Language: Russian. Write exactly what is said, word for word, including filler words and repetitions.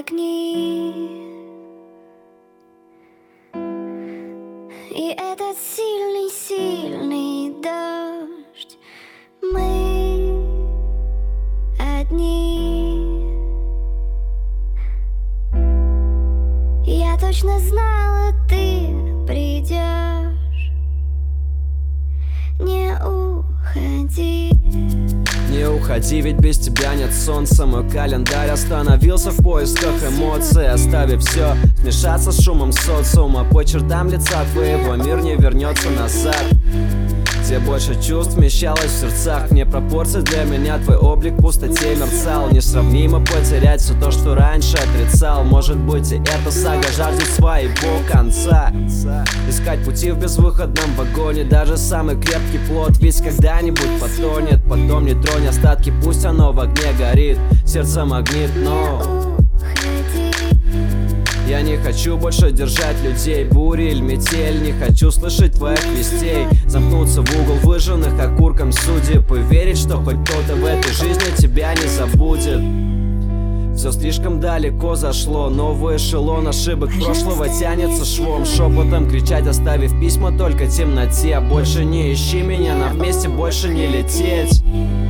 огни. И этот сильный-сильный дождь, мы одни. Я точно знала, ты придешь. Не уходи. Не уходи, ведь без тебя нет солнца. Мой календарь остановился в поисках эмоций, оставив все смешаться с шумом социума. По чертам лица твоего мир не вернется назад, где больше чувств вмещалось в сердцах. Вне пропорций для меня твой облик в пустоте мерцал. Несравнимо потерять все то, что раньше отрицал. Может быть, и эта сага жаждет своего конца. Искать пути в безвыходном вагоне, даже самый крепкий плод ведь когда-нибудь потонет. Потом не тронь остатки, пусть оно в огне горит. Сердце магнит, но я не хочу больше держать людей. Бури или метель, не хочу слышать твоих вестей. Замкнуться в угол выжженных окурком судеб и верить, что хоть кто-то в этой жизни тебя не забудет. Все слишком далеко зашло, новый эшелон ошибок прошлого тянется швом. Шепотом кричать, оставив письма только темноте. Больше не ищи меня, нам вместе больше не лететь.